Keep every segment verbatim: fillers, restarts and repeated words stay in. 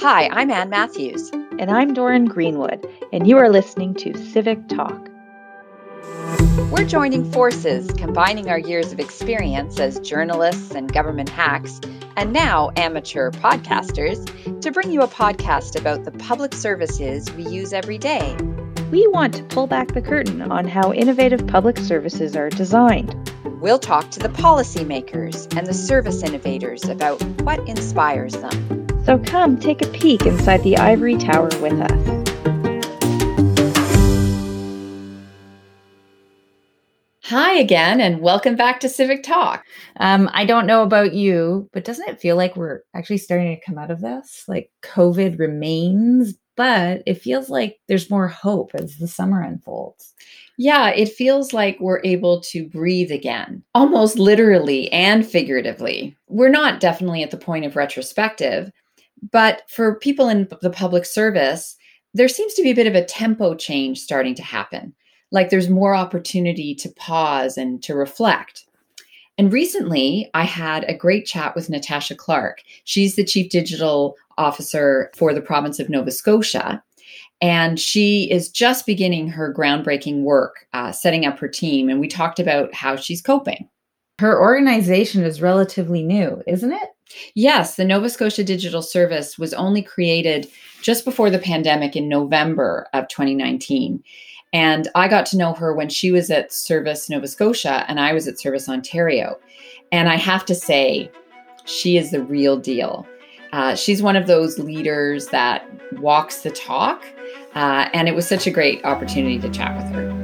Hi, I'm Ann Matthews. And I'm Doran Greenwood, and you are listening to Civic Talk. We're joining forces, combining our years of experience as journalists and government hacks, and now amateur podcasters, to bring you a podcast about the public services we use every day. We want to pull back the curtain on how innovative public services are designed. We'll talk to the policymakers and the service innovators about what inspires them. So come take a peek inside the ivory tower with us. Hi again, and welcome back to Civic Talk. Um, I don't know about you, but doesn't it feel like we're actually starting to come out of this? Like COVID remains, but it feels like there's more hope as the summer unfolds. Yeah, it feels like we're able to breathe again, almost literally and figuratively. We're not definitely at the point of retrospective, but for people in the public service, there seems to be a bit of a tempo change starting to happen. Like there's more opportunity to pause and to reflect. And recently, I had a great chat with Natasha Clark. She's the Chief Digital Officer for the province of Nova Scotia. And she is just beginning her groundbreaking work, uh, setting up her team. And we talked about how she's coping. Her organization is relatively new, isn't it? Yes, the Nova Scotia Digital Service was only created just before the pandemic in November of twenty nineteen. And I got to know her when she was at Service Nova Scotia and I was at Service Ontario. And I have to say, she is the real deal. Uh, she's one of those leaders that walks the talk. Uh, and it was such a great opportunity to chat with her.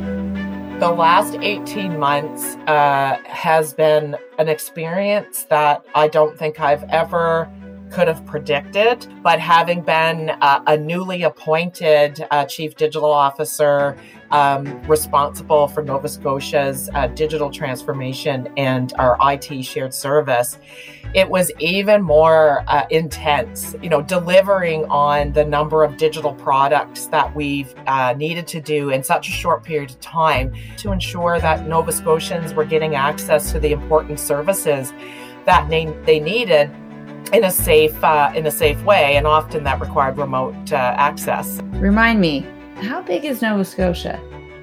The last eighteen months uh, has been an experience that I don't think I've ever could have predicted, but having been uh, a newly appointed uh, Chief Digital Officer um, responsible for Nova Scotia's uh, digital transformation and our I T shared service, it was even more uh, intense, you know, delivering on the number of digital products that we've uh, needed to do in such a short period of time to ensure that Nova Scotians were getting access to the important services that they, they needed in a safe uh, in a safe way, and often that required remote uh, access. Remind me, how big is Nova Scotia?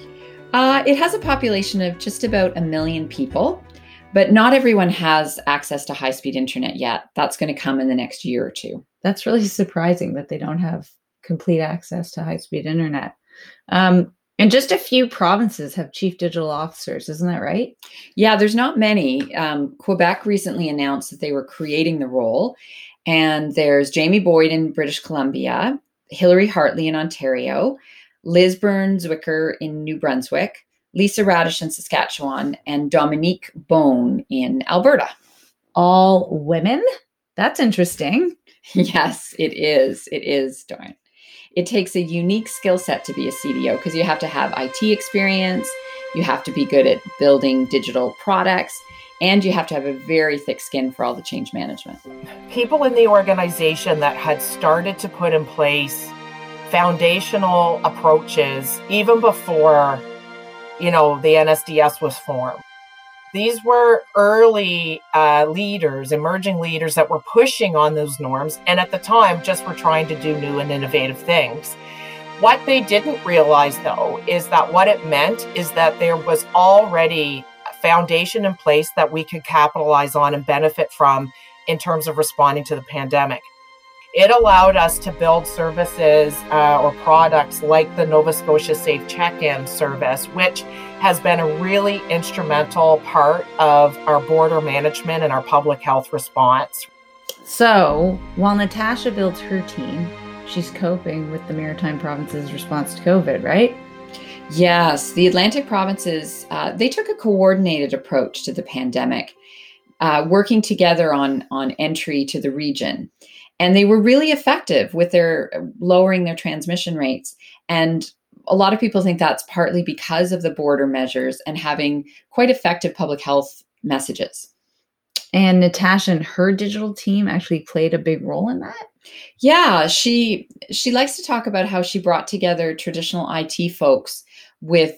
Uh, it has a population of just about a million people, but not everyone has access to high-speed internet yet. That's going to come in the next year or two. That's really surprising that they don't have complete access to high-speed internet. Um, and just a few provinces have chief digital officers, isn't that right? Yeah, there's not many. Um, Quebec recently announced that they were creating the role. And there's Jamie Boyd in British Columbia, Hilary Hartley in Ontario, Liz Burns-Zwicker in New Brunswick, Lisa Radish in Saskatchewan, and Dominique Bone in Alberta. All women? That's interesting. Yes, it is. It is, Doran. It takes a unique skill set to be a C D O because you have to have I T experience, you have to be good at building digital products, and you have to have a very thick skin for all the change management. People in the organization that had started to put in place foundational approaches even before, you know, the N S D S was formed. These were early uh, leaders, emerging leaders that were pushing on those norms, and at the time just were trying to do new and innovative things. What they didn't realize, though, is that what it meant is that there was already a foundation in place that we could capitalize on and benefit from in terms of responding to the pandemic. It allowed us to build services uh, or products like the Nova Scotia Safe Check-In service, which has been a really instrumental part of our border management and our public health response. So while Natasha builds her team, she's coping with the Maritime Province's response to COVID, right? Yes, the Atlantic provinces, uh, they took a coordinated approach to the pandemic, uh, working together on, on entry to the region. And they were really effective with their lowering their transmission rates. And a lot of people think that's partly because of the border measures and having quite effective public health messages. And Natasha and her digital team actually played a big role in that? Yeah, she she likes to talk about how she brought together traditional I T folks with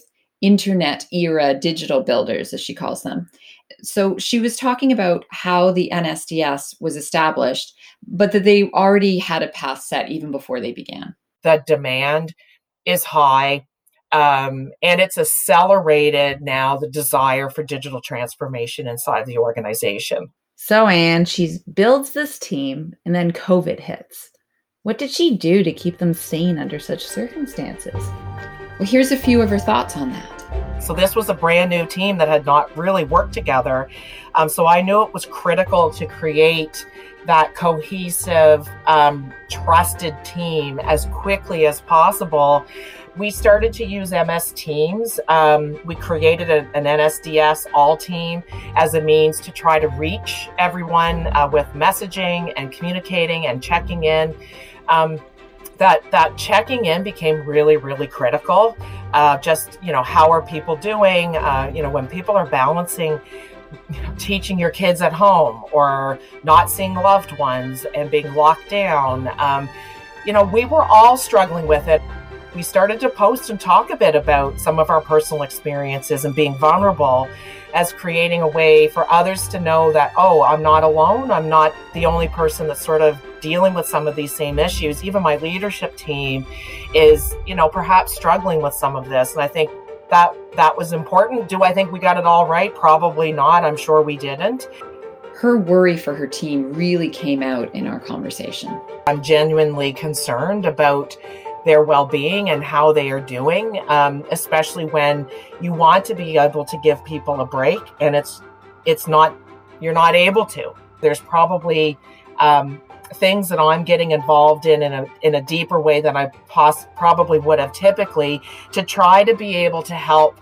internet era digital builders, as she calls them. So she was talking about how the N S D S was established, but that they already had a path set even before they began. The demand is high, um, and it's accelerated now the desire for digital transformation inside the organization. So Anne, she builds this team and then COVID hits. What did she do to keep them sane under such circumstances? Well, here's a few of her thoughts on that. So this was a brand new team that had not really worked together. Um, so I knew it was critical to create that cohesive, um, trusted team as quickly as possible. We started to use M S Teams. Um, we created a, an N S D S all team as a means to try to reach everyone uh, with messaging and communicating and checking in. Um, that that checking in became really, really critical. Uh, just, you know, how are people doing? Uh, you know, when people are balancing teaching your kids at home or not seeing loved ones and being locked down, um, you know, we were all struggling with it. We started to post and talk a bit about some of our personal experiences and being vulnerable as creating a way for others to know that, oh, I'm not alone. I'm not the only person that's sort of dealing with some of these same issues. Even my leadership team is, you know, perhaps struggling with some of this. And I think that that was important. Do I think we got it all right? Probably not. I'm sure we didn't. Her worry for her team really came out in our conversation. I'm genuinely concerned about their well-being and how they are doing, um, especially when you want to be able to give people a break and it's it's not, you're not able to. There's probably um, things that I'm getting involved in in a, in a deeper way than I poss- probably would have typically, to try to be able to help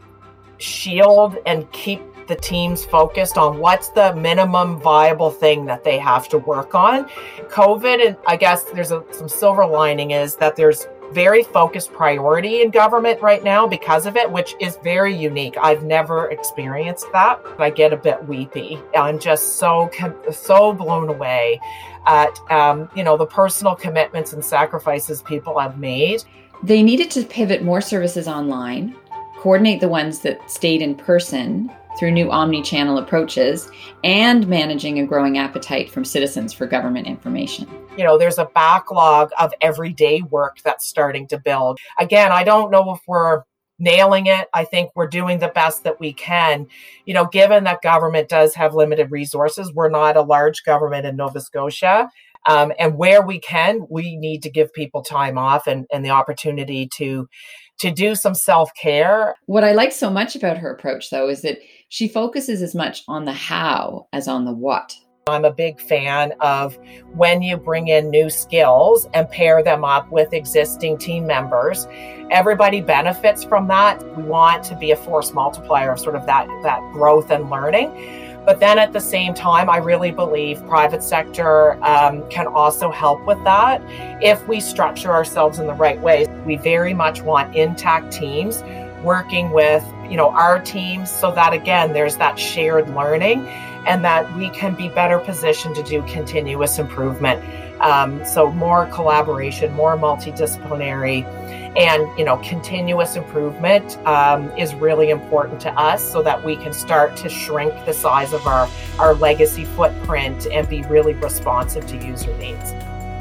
shield and keep the teams focused on what's the minimum viable thing that they have to work on. COVID, and I guess there's a, some silver lining, is that there's very focused priority in government right now because of it, which is very unique. I've never experienced that. I get a bit weepy. I'm just so, so blown away at, um, you know, the personal commitments and sacrifices people have made. They needed to pivot more services online, coordinate the ones that stayed in person through new omni-channel approaches, and managing a growing appetite from citizens for government information. You know, there's a backlog of everyday work that's starting to build. Again, I don't know if we're nailing it. I think we're doing the best that we can. You know, given that government does have limited resources, we're not a large government in Nova Scotia. Um, and where we can, we need to give people time off and, and the opportunity to to do some self-care. What I like so much about her approach, though, is that she focuses as much on the how as on the what. I'm a big fan of when you bring in new skills and pair them up with existing team members, everybody benefits from that. We want to be a force multiplier of sort of that, that growth and learning. But then at the same time, I really believe private sector um, can also help with that if we structure ourselves in the right way. We very much want intact teams working with, you know, our teams so that, again, there's that shared learning and that we can be better positioned to do continuous improvement. Um, so more collaboration, more multidisciplinary, and, you know, continuous improvement um, is really important to us so that we can start to shrink the size of our, our legacy footprint and be really responsive to user needs.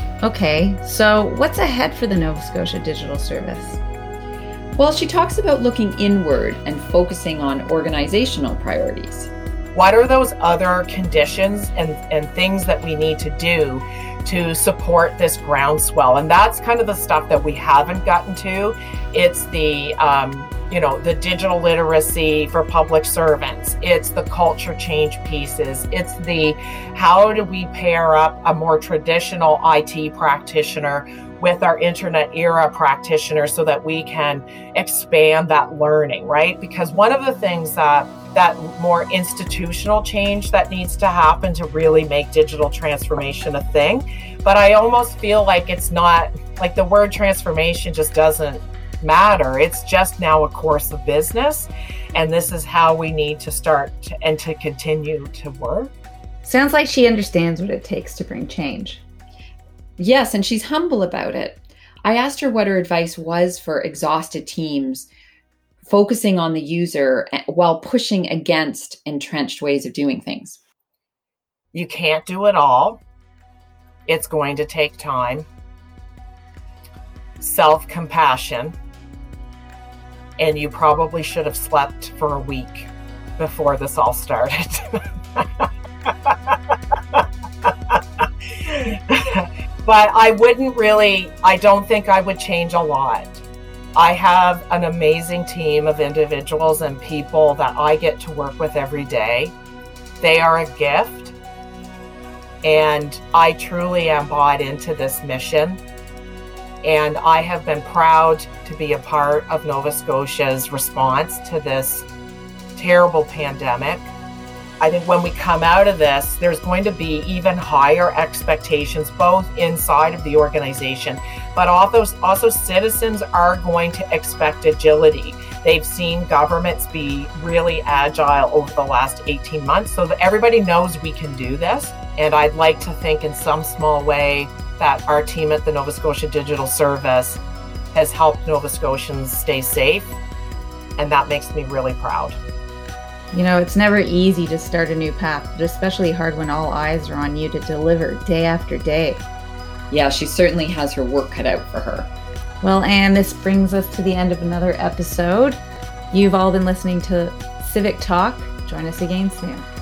Okay, so what's ahead for the Nova Scotia Digital Service? Well, she talks about looking inward and focusing on organizational priorities. What are those other conditions and, and things that we need to do to support this groundswell? And that's kind of the stuff that we haven't gotten to. It's the, um, you know, the digital literacy for public servants. It's the culture change pieces. It's the, how do we pair up a more traditional I T practitioner with our internet era practitioner so that we can expand that learning, right? Because one of the things that that more institutional change that needs to happen to really make digital transformation a thing. But I almost feel like it's not, like the word transformation just doesn't matter. It's just now a course of business. And this is how we need to start to, and to continue to work. Sounds like she understands what it takes to bring change. Yes, and she's humble about it. I asked her what her advice was for exhausted teams focusing on the user while pushing against entrenched ways of doing things? You can't do it all. It's going to take time. Self-compassion. And you probably should have slept for a week before this all started. But I wouldn't really, I don't think I would change a lot. I have an amazing team of individuals and people that I get to work with every day. They are a gift. And I truly am bought into this mission. And I have been proud to be a part of Nova Scotia's response to this terrible pandemic. I think when we come out of this, there's going to be even higher expectations, both inside of the organization, but also, also citizens are going to expect agility. They've seen governments be really agile over the last eighteen months, so that everybody knows we can do this. And I'd like to think in some small way that our team at the Nova Scotia Digital Service has helped Nova Scotians stay safe. And that makes me really proud. You know, it's never easy to start a new path, but especially hard when all eyes are on you to deliver day after day. Yeah, she certainly has her work cut out for her. Well, Anne, this brings us to the end of another episode. You've all been listening to Civic Talk. Join us again soon.